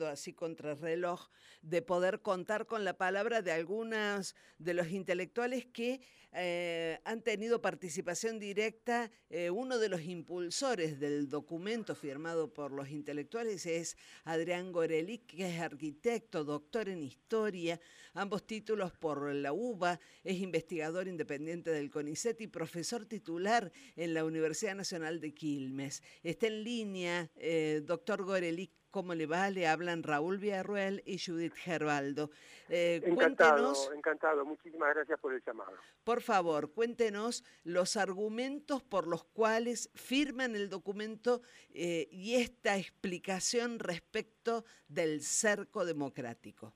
tratando así contrarreloj de poder contar con la palabra de algunos de los intelectuales que han tenido participación directa. Uno de los impulsores del documento firmado por los intelectuales es Adrián Gorelick, que es arquitecto, doctor en historia, ambos títulos por la UBA, es investigador independiente del CONICET y profesor titular en la Universidad Nacional de Quilmes. Está en línea, doctor Gorelick, ¿cómo le va? Le hablan Raúl Villarruel y Judith Gerbaldo. Cuéntenos, Encantado. Muchísimas gracias por el llamado. por favor, cuéntenos los argumentos por los cuales firman el documento y esta explicación respecto del cerco democrático.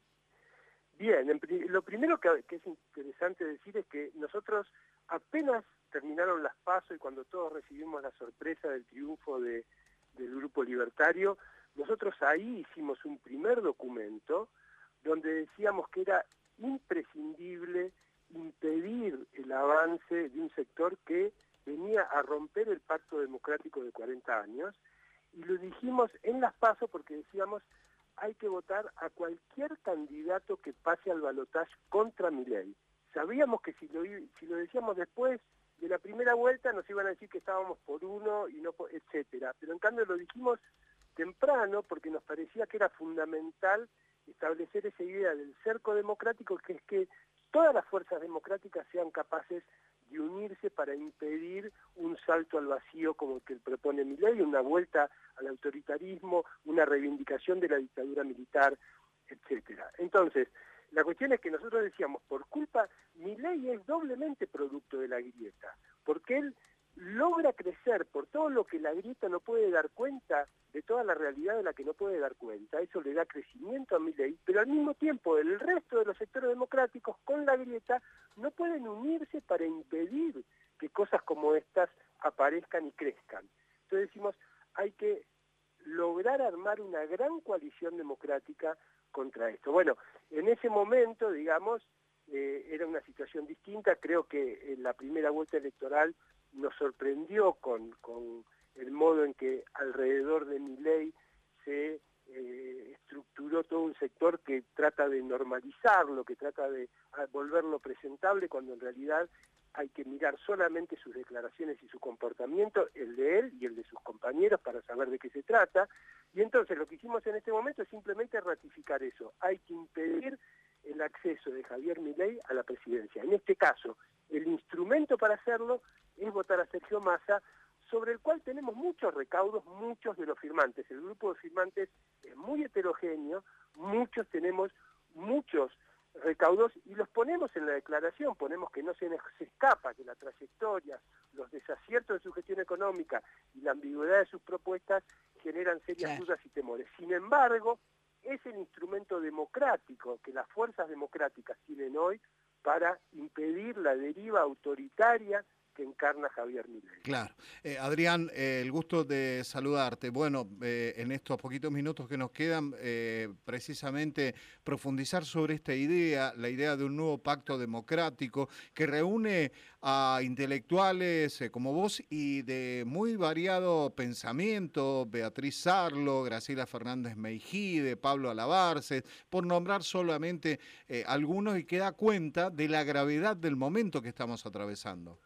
Bien, lo primero que es interesante decir es que nosotros apenas terminaron las PASO y cuando todos recibimos la sorpresa del triunfo del Grupo Libertario, nosotros ahí hicimos un primer documento donde decíamos que era imprescindible impedir el avance de un sector que venía a romper el pacto democrático de 40 años, y lo dijimos en las PASO porque decíamos hay que votar a cualquier candidato que pase al balotaje contra Milei. Sabíamos que si lo decíamos después de la primera vuelta nos iban a decir que estábamos por uno y no por, etcétera, pero en cambio lo dijimos temprano porque nos parecía que era fundamental establecer esa idea del cerco democrático, que es que todas las fuerzas democráticas sean capaces de unirse para impedir un salto al vacío como el que propone Milei, una vuelta al autoritarismo, una reivindicación de la dictadura militar, etcétera. Entonces, la cuestión es que nosotros decíamos, por culpa, Milei es doblemente producto de la grieta, porque él logra crecer por todo lo que la grieta no puede dar cuenta, de toda la realidad de la que no puede dar cuenta. Eso le da crecimiento a Milei, pero al mismo tiempo el resto de los sectores democráticos con la grieta no pueden unirse para impedir que cosas como estas aparezcan y crezcan. Entonces decimos, hay que lograr armar una gran coalición democrática contra esto. Bueno, en ese momento, digamos, era una situación distinta. Creo que en la primera vuelta electoral nos sorprendió con el modo en que alrededor de Milei se estructuró todo un sector que trata de normalizarlo, que trata de volverlo presentable, cuando en realidad hay que mirar solamente sus declaraciones y su comportamiento, el de él y el de sus compañeros, para saber de qué se trata. Y entonces lo que hicimos en este momento es simplemente ratificar eso. Hay que impedir el acceso de Javier Milei a la presidencia. En este caso, el instrumento para hacerlo es votar a Sergio Massa, sobre el cual tenemos muchos recaudos, muchos de los firmantes. El grupo de firmantes es muy heterogéneo, tenemos muchos recaudos y los ponemos en la declaración, ponemos que no se escapa, que la trayectoria, los desaciertos de su gestión económica y la ambigüedad de sus propuestas generan serias dudas y temores. Sin embargo, es el instrumento democrático que las fuerzas democráticas tienen hoy para impedir la deriva autoritaria que encarna Javier Milei. Claro. Adrián, el gusto de saludarte. Bueno, en estos poquitos minutos que nos quedan, precisamente profundizar sobre esta idea, la idea de un nuevo pacto democrático que reúne a intelectuales como vos y de muy variado pensamiento, Beatriz Sarlo, Graciela Fernández Meijide, Pablo Alabarce, por nombrar solamente algunos, y que da cuenta de la gravedad del momento que estamos atravesando.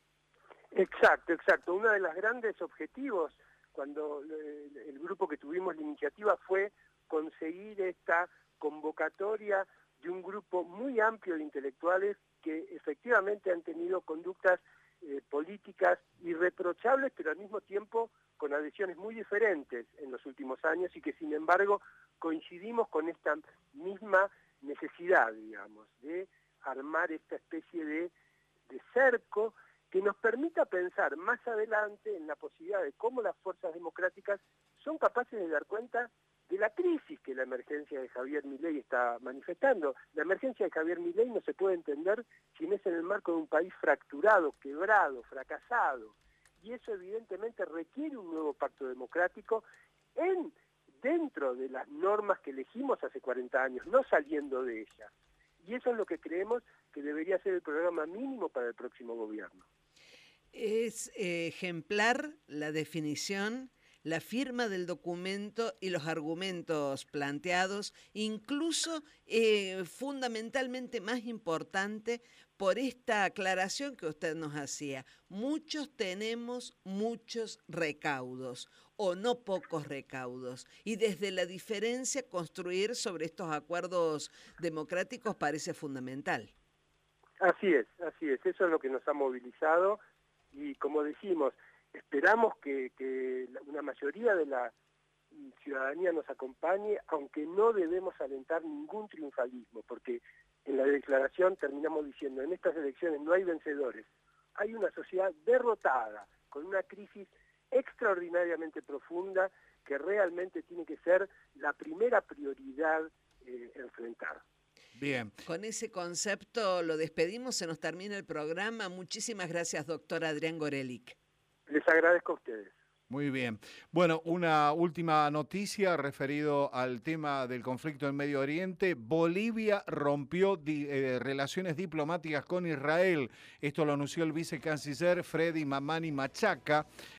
Exacto. Uno de los grandes objetivos cuando el grupo que tuvimos la iniciativa fue conseguir esta convocatoria de un grupo muy amplio de intelectuales que efectivamente han tenido conductas políticas irreprochables, pero al mismo tiempo con adhesiones muy diferentes en los últimos años, y que sin embargo coincidimos con esta misma necesidad, digamos, de armar esta especie de cerco que nos permita pensar más adelante en la posibilidad de cómo las fuerzas democráticas son capaces de dar cuenta de la crisis que la emergencia de Javier Milei está manifestando. La emergencia de Javier Milei no se puede entender si no es en el marco de un país fracturado, quebrado, fracasado. Y eso evidentemente requiere un nuevo pacto democrático dentro de las normas que elegimos hace 40 años, no saliendo de ellas. Y eso es lo que creemos que debería ser el programa mínimo para el próximo gobierno. Es ejemplar la definición la firma del documento y los argumentos planteados, incluso fundamentalmente más importante por esta aclaración que usted nos hacía. Muchos tenemos muchos recaudos o no pocos recaudos, y desde la diferencia construir sobre estos acuerdos democráticos parece fundamental. Así es, eso es lo que nos ha movilizado y como decimos, esperamos que una mayoría de la ciudadanía nos acompañe, aunque no debemos alentar ningún triunfalismo, porque en la declaración terminamos diciendo, en estas elecciones no hay vencedores, hay una sociedad derrotada, con una crisis extraordinariamente profunda que realmente tiene que ser la primera prioridad enfrentar. Bien. Con ese concepto lo despedimos, se nos termina el programa. Muchísimas gracias, doctor Adrián Gorelick. Les agradezco a ustedes. Muy bien. Bueno, una última noticia referido al tema del conflicto en Medio Oriente. Bolivia rompió relaciones diplomáticas con Israel. Esto lo anunció el vicecanciller Freddy Mamani Machaca.